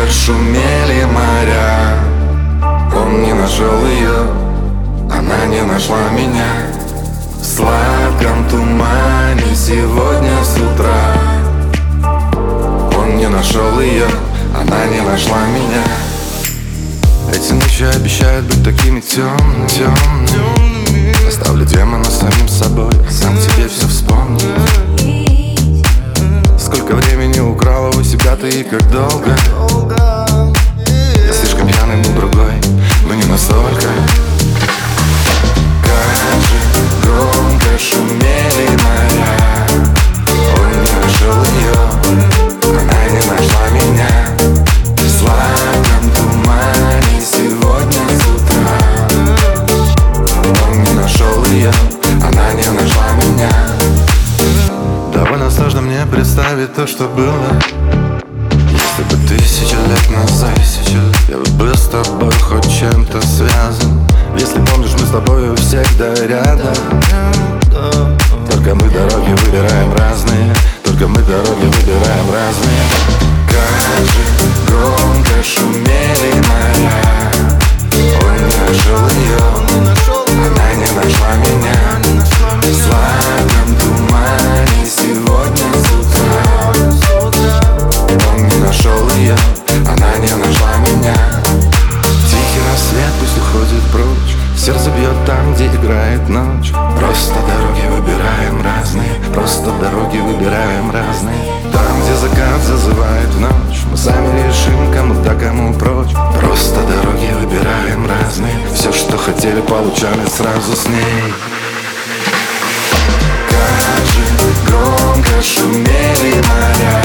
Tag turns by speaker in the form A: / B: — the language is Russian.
A: громко шумели моря. Он не нашел ее, она не нашла меня. В сладком тумане сегодня с утра. Он не нашел ее, она не нашла меня. Эти ночи обещают быть такими темными. Оставлю демона самим собой, сам тебе все вспомню. Сколько времени украла у себя ты и как долго. Я слишком пьяный был другой, но не настолько. Как же громко шумели моря. Он не нашел ее, она не нашла меня. В сладком тумане сегодня с утра. Он не нашел ее, она не нашла меня. Довольно сложно мне представить то, что было. Если бы 1000 лет назад я был с тобой хоть чем-то связан. Если помнишь, мы с тобой всегда рядом. Только мы дороги выбираем разные. Только мы дороги выбираем разные. Как же громко шумели моря. Он не нашел ее, она не нашла меня. В сладком тумане сегодня с утра. Он не нашел ее, она не нашла меня. Тихий рассвет пусть уходит прочь. Сердце бьет там, где играет ночь. Просто дороги выбираем разные. Просто дороги выбираем разные. Там, где закат зазывает в ночь, мы сами решим, кому да, кому прочь. Просто дороги выбираем разные. Все, что хотели, получали сразу с ней. Как же громко шумели моря.